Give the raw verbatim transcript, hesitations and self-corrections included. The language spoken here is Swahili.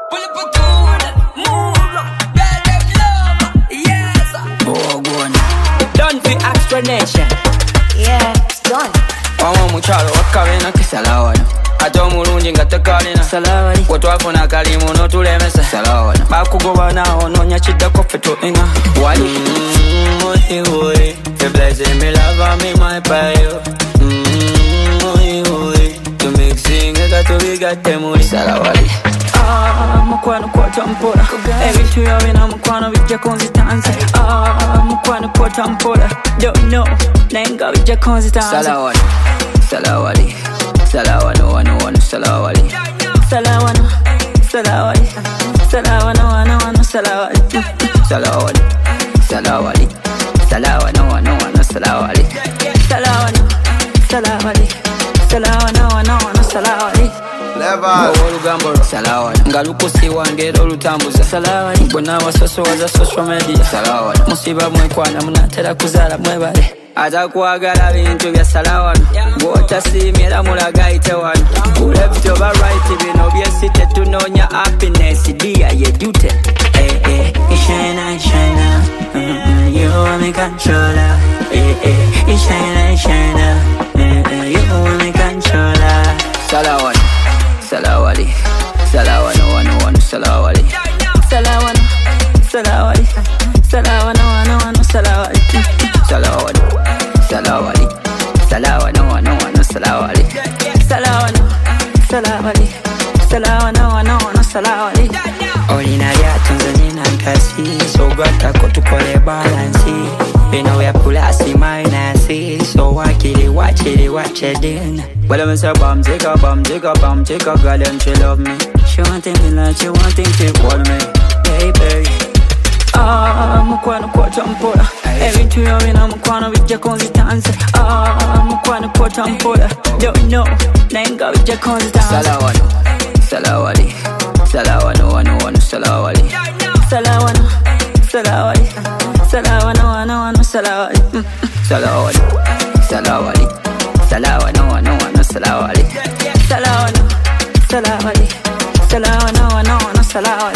Pull up a tune, move, get them love, yes. Oh, go on. Done for explanation. Yeah, it's done. Wama muchalo wakabena kisalawana Ato mulungi nga tekalina salawali Wetwafuna kalimu notulemesa salawali Bakugoba nao nonya chidako fetu inga Wali Mmm, oi oi You blessing me, love me, my payo Mmm, oi oi You mixing, ega to biga temuri salawali Ah, mukwano kwa tampora Ebintu yawina mukwano bijja konzitanze Ah, mukwano kwa tampora Don't know, nenga bijja konzitanze salawali Salawali, salawano, wano, wano, salawali Salawano, salawali Salawano, wano, wano, salawali Salawali, salawali Salawano, wano, wano, salawali Salawano, salawali Salawano, wano, wano, salawali Level Olugambo salawali Ngalukusi wangero lutambuza salawali Mbona wasoso waza social media salawali Musiba mwekwana munatera kuzala mwebale Aza kuagala bintu bya salawano Bwota simira mulaga ite wano Left over right bino byesite tunonya happiness Dia ye dute Eh eh Ishina ishina You are me controller Eh eh Ishina ishina You are me controller Salawano Salawali Salawano wano wano salawali Salawano Salawali Salawano wano wano salawali Salawali Salawali Salawano wano wano salawali Salawano Salawali Salawano wano wano salawali Olina lya Tanzania nkasi So gwata ko tukole balansi Bino ya pulasi minasi So wakili wachili wachedin Well I'm say bam take a bam take a bam take a girl and she love me She want me like she want to hold me Baby Ah, mukwano kwa tampora Ebintu yawina mukwano bijja konzitanze Ah, mukwano kwa tampora Don't know, nenga bijja konzitanze Salawano, salawali Salawano, wano, wano, salawali Salawano, salawali Salawano, wano, wano, salawali Salawali, salawali Salawano, wano, wano, salawali Salawano, salawali Salawano, wano, wano, salawali